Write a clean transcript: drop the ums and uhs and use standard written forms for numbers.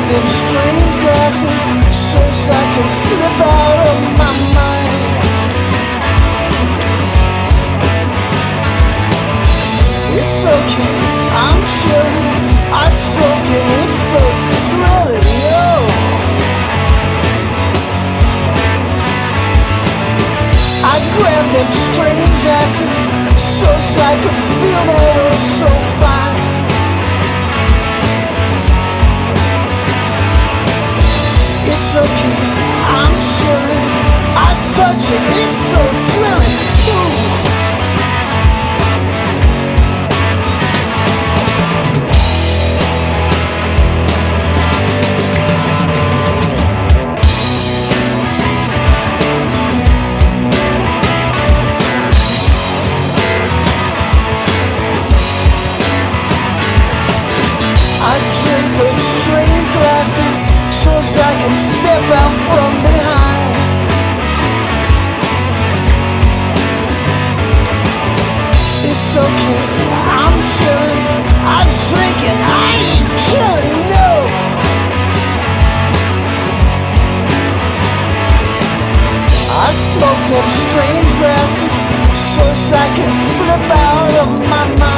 them strange glasses so I can slip out of my mind. It's okay, I'm chilling, I'm choking, it's so thrilling, yo. I grab them strange asses so I can feel that oh so fine. It's okay, I'm chilling, I touch it, it's so thrilling. Ooh. I can step out from behind. It's okay, I'm chilling, I'm drinking, I ain't killing, no. I smoke them strange grasses so I can slip out of my mind.